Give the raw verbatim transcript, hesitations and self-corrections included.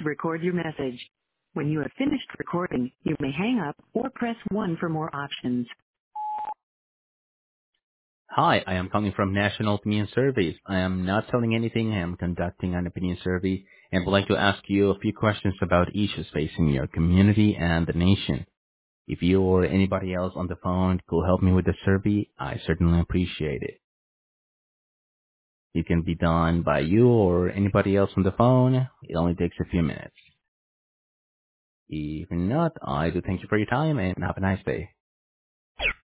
to record your message. When you have finished recording, you may hang up or press one for more options. Hi, I am calling from National Opinion Surveys. I am not selling anything. I am conducting an opinion survey and would like to ask you a few questions about issues facing your community and the nation. If you or anybody else on the phone could help me with the survey, I certainly appreciate it. It can be done by you or anybody else on the phone. It only takes a few minutes. If not, I do thank you for your time and have a nice day.